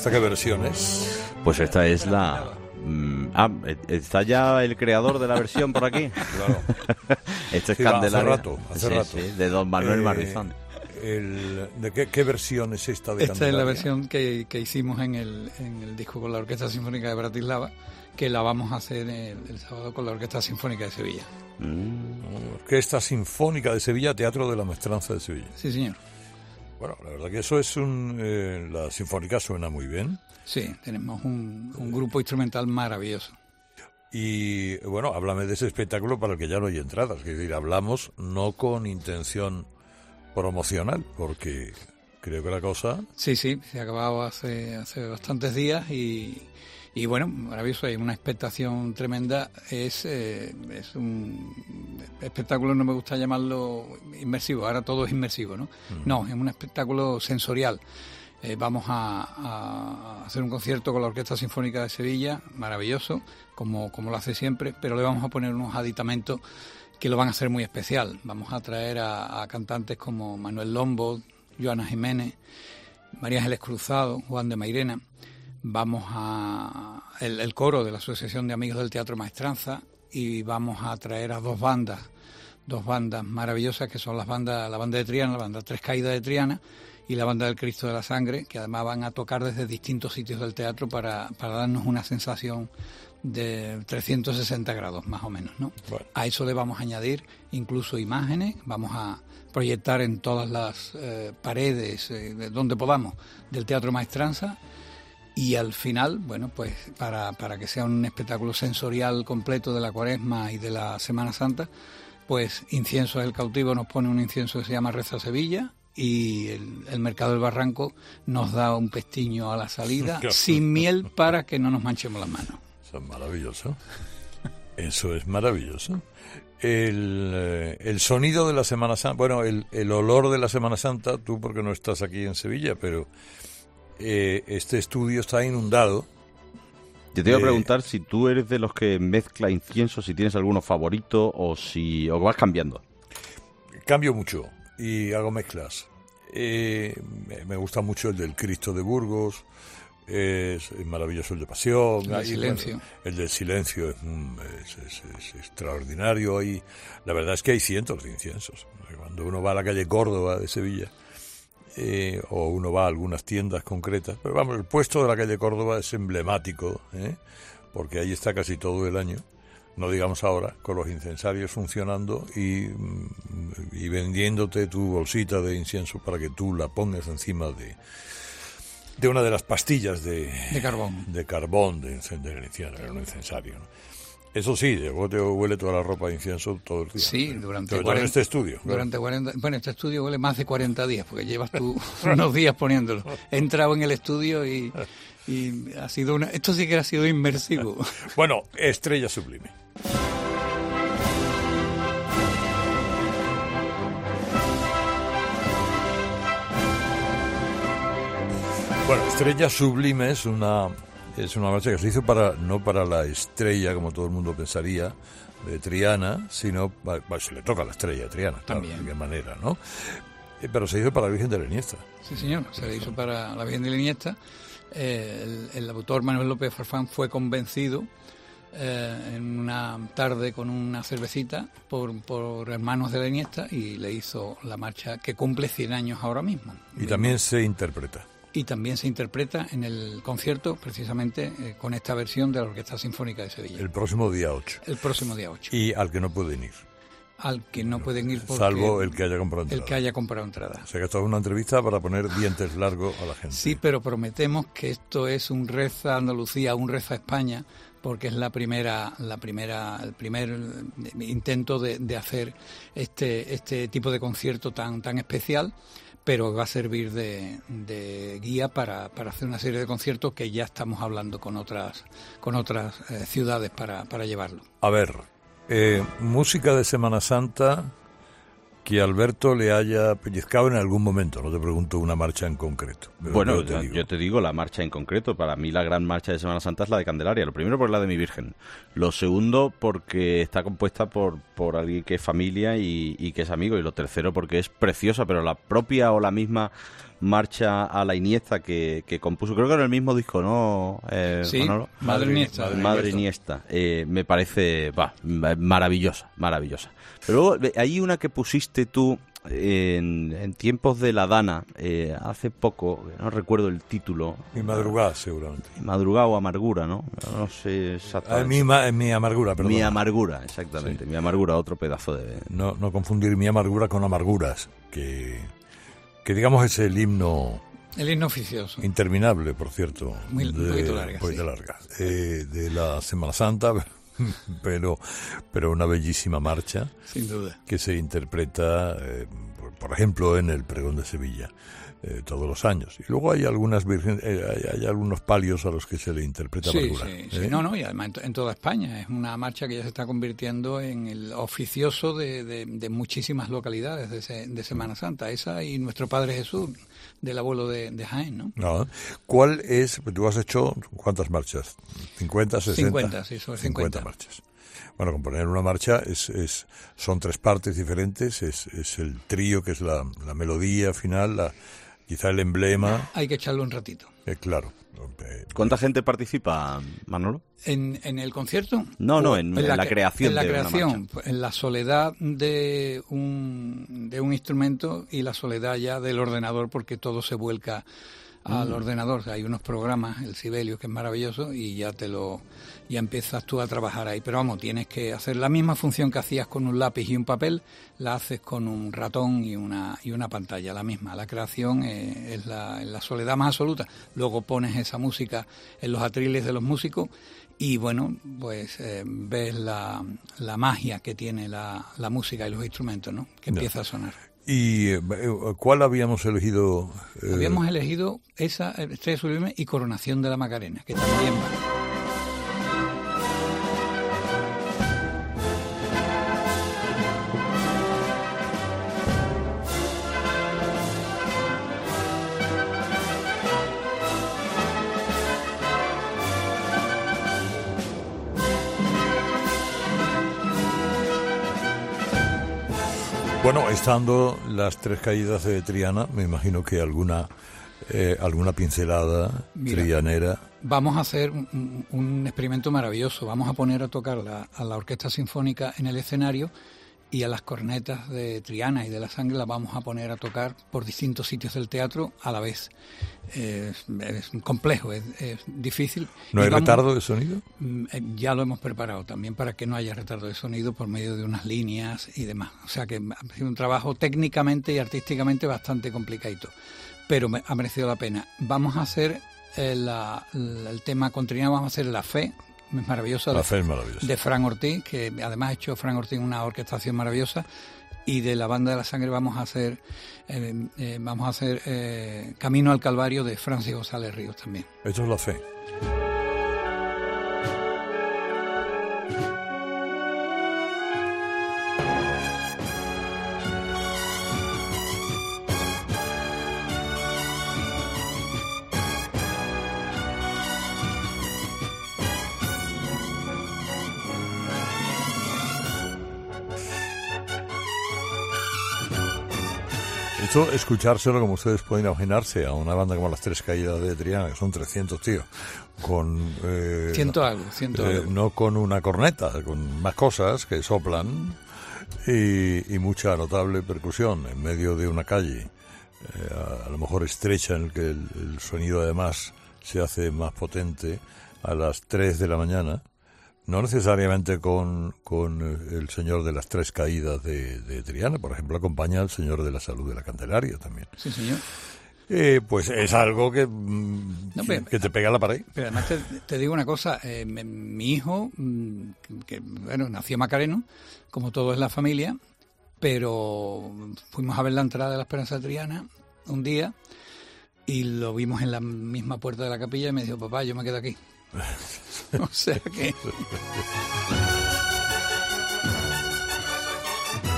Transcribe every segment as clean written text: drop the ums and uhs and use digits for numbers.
¿Esta qué versión es? Pues esta es la... ¿está ya el creador de la versión por aquí? Claro. Este es Sí, Candelaria. Hace rato. Sí, de don Manuel Marizón. ¿De qué versión es esta de Esta Candelaria? es la versión que hicimos en el disco con la Orquesta Sinfónica de Bratislava, que la vamos a hacer el sábado con la Orquesta Sinfónica de Sevilla. Orquesta Sinfónica de Sevilla, Teatro de la Maestranza de Sevilla. Sí, señor. Bueno, la verdad que eso es la sinfónica suena muy bien. Sí, tenemos un grupo instrumental maravilloso. Y bueno, háblame de ese espectáculo para el que ya no hay entradas. Es decir, hablamos no con intención promocional, porque creo que la cosa... Sí, se ha acabado hace bastantes días y bueno, maravilloso, hay una expectación tremenda. Es un espectáculo, no me gusta llamarlo inmersivo, ahora todo es inmersivo, ¿no? No, es un espectáculo sensorial. Vamos a hacer un concierto con la Orquesta Sinfónica de Sevilla, maravilloso, como lo hace siempre, pero le vamos a poner unos aditamentos que lo van a hacer muy especial. Vamos a traer a cantantes como Manuel Lombo, Joana Jiménez, María Ángeles Cruzado, Juan de Mairena. Vamos el coro de la Asociación de Amigos del Teatro Maestranza, y vamos a traer a dos bandas maravillosas, que son la banda de Triana, la banda Tres Caídas de Triana, y la banda del Cristo de la Sangre, que además van a tocar desde distintos sitios del teatro para darnos una sensación de 360 grados más o menos, ¿no? Bueno. A eso le vamos a añadir incluso imágenes, vamos a proyectar en todas las paredes de donde podamos del Teatro Maestranza, y al final, bueno, pues para que sea un espectáculo sensorial completo de la Cuaresma y de la Semana Santa, pues Incienso del Cautivo nos pone un incienso que se llama Reza Sevilla, y el Mercado del Barranco nos da un pestiño a la salida sin miel para que no nos manchemos las manos. Eso es maravilloso. Eso es maravilloso. El sonido de la Semana Santa, bueno, el olor de la Semana Santa, tú porque no estás aquí en Sevilla, pero este estudio está inundado. Yo te iba a preguntar si tú eres de los que mezcla incienso, si tienes alguno favorito o vas cambiando. Cambio mucho y hago mezclas. Me gusta mucho el del Cristo de Burgos, es maravilloso el de Pasión. El del Silencio. Bueno, el del Silencio es extraordinario, y la verdad es que hay cientos de inciensos. Cuando uno va a la calle Córdoba de Sevilla, o uno va a algunas tiendas concretas, pero vamos, el puesto de la calle Córdoba es emblemático, porque ahí está casi todo el año, no digamos ahora, con los incensarios funcionando y vendiéndote tu bolsita de incienso para que tú la pongas encima de una de las pastillas de carbón de encender el incienso, en un incensario, ¿no? Eso sí, luego te huele toda la ropa de incienso todo el día. Sí, durante 40, en este estudio. Durante 40, bueno, este estudio huele más de 40 días, porque llevas tú unos días poniéndolo. He entrado en el estudio y ha sido esto sí que ha sido inmersivo. Bueno, Estrella Sublime. Bueno, Estrella Sublime es una marcha que se hizo no para la estrella, como todo el mundo pensaría, de Triana, sino, se le toca a la estrella de Triana, también, claro, de qué manera, ¿no? Pero se hizo para la Virgen de la Iniesta. Sí, señor, se le hizo para la Virgen de la Iniesta. El autor Manuel López Farfán fue convencido en una tarde con una cervecita por hermanos de la Iniesta, y le hizo la marcha que cumple 100 años ahora mismo. Y también se interpreta. Y también se interpreta en el concierto, precisamente con esta versión de la Orquesta Sinfónica de Sevilla. El próximo día 8. El próximo día 8. Y al que no pueden ir. Al que no pueden ir porque... Salvo el que haya comprado entrada. El que haya comprado entrada. O sea que esto es una entrevista para poner dientes largos a la gente. Sí, pero prometemos que esto es un Reza Andalucía, un Reza España, porque es el primer intento de hacer este tipo de concierto tan especial, pero va a servir de guía para hacer una serie de conciertos que ya estamos hablando con otras ciudades para llevarlo. A ver, música de Semana Santa, que Alberto le haya pellizcado en algún momento. No te pregunto una marcha en concreto. Bueno, yo te digo la marcha en concreto. Para mí la gran marcha de Semana Santa es la de Candelaria. Lo primero por la de mi Virgen. Lo segundo porque está compuesta por alguien que es familia y que es amigo. Y lo tercero porque es preciosa, pero la propia o la misma marcha a la Iniesta que compuso, creo que en el mismo disco, ¿no? Sí, Manolo? Madre Iniesta. Madre Iniesta. Me parece maravillosa. Pero luego hay una que pusiste tú en tiempos de la Dana, hace poco, no recuerdo el título. Mi madrugada, seguramente. Madrugada o Amargura, ¿no? No sé exactamente. Mi Amargura, perdón. Mi Amargura, exactamente. Sí. Mi Amargura, otro pedazo de... No confundir Mi Amargura con Amarguras, que digamos es el himno... El himno oficioso. Interminable, por cierto. Muy larga. Muy larga. De la Semana Santa, pero una bellísima marcha. Sin duda. Que se interpreta, por ejemplo, en el Pregón de Sevilla, todos los años. Y luego hay algunas hay algunos palios a los que se le interpreta Amargura. Sí. No, y además en toda España. Es una marcha que ya se está convirtiendo en el oficioso de muchísimas localidades de Semana Santa. Esa y Nuestro Padre Jesús, del abuelo de Jaén, ¿no? No. ¿Cuál es? Tú has hecho, ¿cuántas marchas? ¿50, 60? 50, sí, sobre 50 marchas. Bueno, componer una marcha son 3 partes diferentes. Es el trío, que es la melodía final, quizá el emblema. Hay que echarle un ratito. Claro. ¿Cuánta gente participa, Manolo? ¿En el concierto? No, en la creación. En la de creación, una marcha. en la soledad de un instrumento y la soledad ya del ordenador, porque todo se vuelca al ordenador. O sea, hay unos programas, el Sibelius, que es maravilloso, y ya empiezas tú a trabajar ahí. Pero vamos, tienes que hacer la misma función que hacías con un lápiz y un papel, la haces con un ratón y una pantalla, la misma. La creación es la soledad más absoluta. Luego pones esa música en los atriles de los músicos y bueno, pues ves la magia que tiene la música y los instrumentos, ¿no? Que empieza a sonar. ¿Y cuál habíamos elegido? Habíamos elegido esa, Estrella Sublime y Coronación de la Macarena, que también va. Bueno, estando las 3 caídas de Triana, me imagino que alguna pincelada trianera. Vamos a hacer un experimento maravilloso. Vamos a poner a tocar a la Orquesta Sinfónica en el escenario y a las cornetas de Triana y de la Sangre las vamos a poner a tocar por distintos sitios del teatro a la vez. Es complejo, es difícil. ¿No hay retardo de sonido? Ya lo hemos preparado también para que no haya retardo de sonido por medio de unas líneas y demás. O sea que ha sido un trabajo técnicamente y artísticamente bastante complicadito, pero ha merecido la pena. Vamos a hacer el tema con Triana, vamos a hacer La Fe. Es maravillosa. La Fe es maravillosa. De Fran Ortiz, que además ha hecho Fran Ortiz una orquestación maravillosa. Y de la Banda de la Sangre vamos a hacer Camino al Calvario de Francis González Ríos también. Eso es La Fe. Esto, escuchárselo, como ustedes pueden imaginarse, a una banda como Las 3 Caídas de Triana, que son 300 tíos, con... 100 algo. No con una corneta, con más cosas que soplan y mucha notable percusión en medio de una calle, a lo mejor estrecha, en el que el sonido además se hace más potente, a las 3 de la mañana. No necesariamente con el Señor de las 3 Caídas de Triana, por ejemplo, acompaña al Señor de la Salud de la Candelaria también. Sí, señor. Pues es algo que te pega a la pared. Pero además te digo una cosa, mi hijo, que bueno, nació macareno, como todo es la familia, pero fuimos a ver la entrada de la Esperanza de Triana un día y lo vimos en la misma puerta de la capilla y me dijo, papá, yo me quedo aquí. O sea que...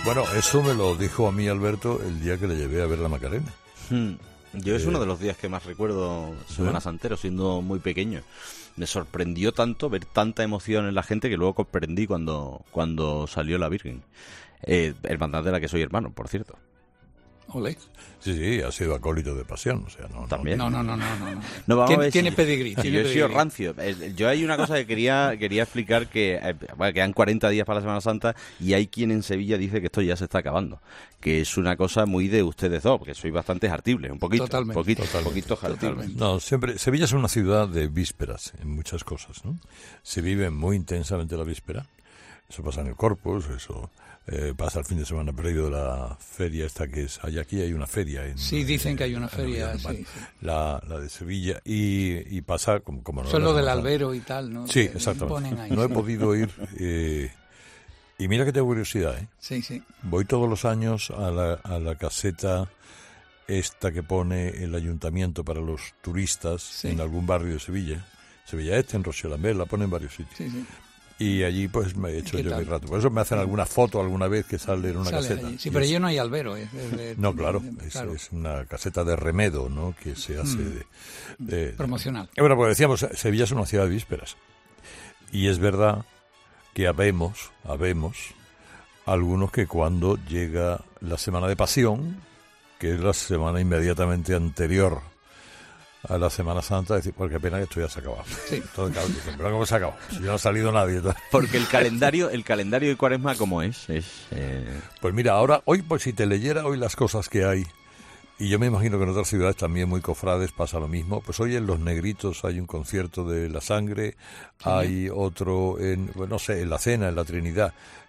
Bueno, eso me lo dijo a mí Alberto el día que le llevé a ver la Macarena. Yo es uno de los días que más recuerdo Semana Santero, siendo muy pequeño. Me sorprendió tanto ver tanta emoción en la gente que luego comprendí cuando salió la Virgen. Hermandad de la que soy hermano, por cierto. Olé. Sí, ha sido acólito de Pasión, o sea, no. También. No. Vamos a ver Tiene pedigrí. Yo he sido rancio. Yo hay una cosa que quería explicar, que quedan 40 días para la Semana Santa y hay quien en Sevilla dice que esto ya se está acabando. Que es una cosa muy de ustedes dos, porque sois bastante jartibles, un poquito. Totalmente. Poquito jartibles. No, siempre. Sevilla es una ciudad de vísperas en muchas cosas, ¿no? Se vive muy intensamente la víspera. Eso pasa en el Corpus, eso pasa el fin de semana previo de la feria esta que es... Aquí hay una feria. Sí, dicen que hay una feria, sí. La de Sevilla. Y pasa como no. Son lo del albero y tal, ¿no? Sí, exactamente. No he podido ir... y mira que tengo curiosidad, ¿eh? Sí. Voy todos los años a la caseta esta que pone el ayuntamiento para los turistas en algún barrio de Sevilla. Sevilla Este, en Rochellambert, la pone en varios sitios. Sí. Y allí pues me he hecho yo mi rato. Por eso me hacen alguna foto alguna vez que sale en una caseta. Allí. Sí, pero allí no hay albero. No, claro, es una caseta de remedo, ¿no? Que se hace de promocional. Bueno, pues decíamos, Sevilla es una ciudad de vísperas. Y es verdad que habemos algunos que cuando llega la Semana de Pasión, que es la semana inmediatamente anterior a la Semana Santa, decir, porque pena que esto ya se ha acabado. Sí. Entonces, claro, dicen, pero ¿cómo se ha acabado? Si ya no ha salido nadie. Entonces... Porque el calendario de Cuaresma, ¿cómo es? Pues mira, hoy pues si te leyera hoy las cosas que hay, y yo me imagino que en otras ciudades también muy cofrades pasa lo mismo, pues hoy en Los Negritos hay un concierto de La Sangre, hay otro en la Cena, en la Trinidad.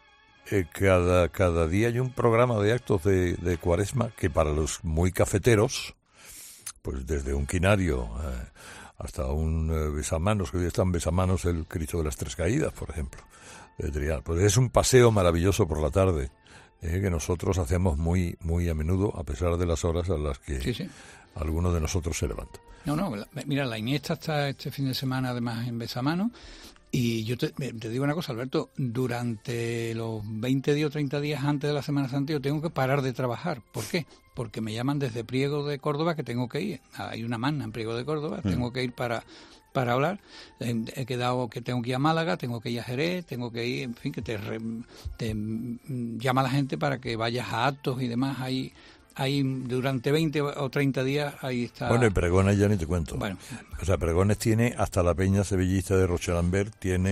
Cada día hay un programa de actos de Cuaresma que para los muy cafeteros, pues desde un quinario hasta un besamanos, que hoy está en besamanos el Cristo de las Tres Caídas, por ejemplo, de Triana. Pues es un paseo maravilloso por la tarde, que nosotros hacemos muy muy a menudo, a pesar de las horas a las que algunos de nosotros se levantan. Mira, la Iniesta está este fin de semana además en besamanos. Y yo te digo una cosa, Alberto, durante los 20 días o 30 días antes de la Semana Santa yo tengo que parar de trabajar. ¿Por qué? Porque me llaman desde Priego de Córdoba que tengo que ir. Hay una magna en Priego de Córdoba, tengo que ir para hablar. He quedado que tengo que ir a Málaga, tengo que ir a Jerez, tengo que ir, en fin, que te llama la gente para que vayas a actos y demás. Ahí durante 20 o 30 días ahí está. Bueno, y pregones ya ni te cuento. Bueno. O sea, pregones tiene hasta la peña sevillista de Rochellambert,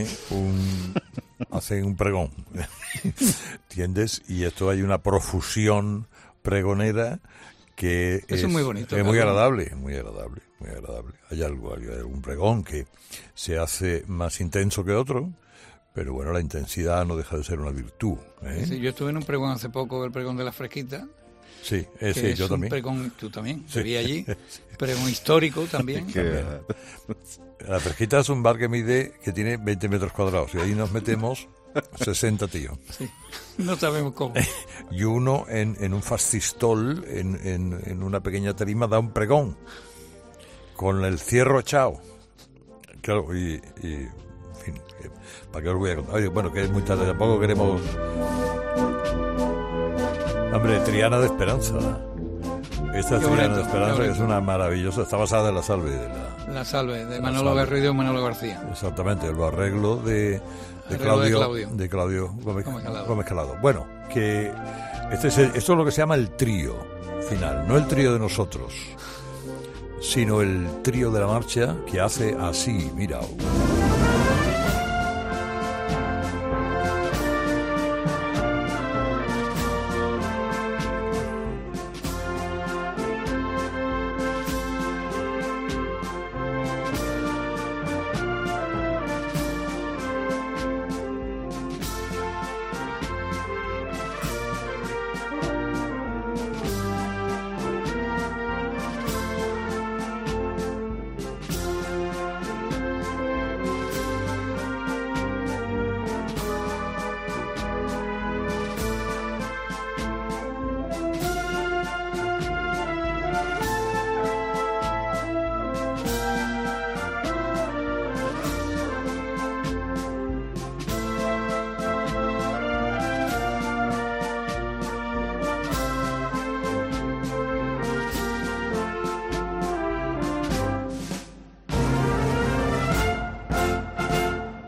hace un pregón. ¿Entiendes? Y esto hay una profusión pregonera que es muy bonito. Es muy agradable. Hay algún pregón que se hace más intenso que otro, pero bueno, la intensidad no deja de ser una virtud. Sí, yo estuve en un pregón hace poco, el pregón de la Fresquita. Sí, yo también. Pregón, tú también, te vi allí. Pregón histórico también. La Fresquita es un bar que tiene 20 metros cuadrados y ahí nos metemos 60 tíos. Sí, no sabemos cómo. Y uno en un fascistol, en una pequeña tarima, da un pregón con el cierro echado. Claro, y en fin, ¿para qué os voy a contar? Oye, bueno, que es muy tarde, tampoco queremos... Hombre, Triana de Esperanza. Esta Triana de Esperanza, que es una maravillosa, está basada en la Salve. La Salve, de Manolo Garrido y Manolo García. Exactamente, el arreglo de Claudio Gómez Calado. Bueno, que esto es lo que se llama el trío final, no el trío de nosotros, sino el trío de la marcha que hace así, mira...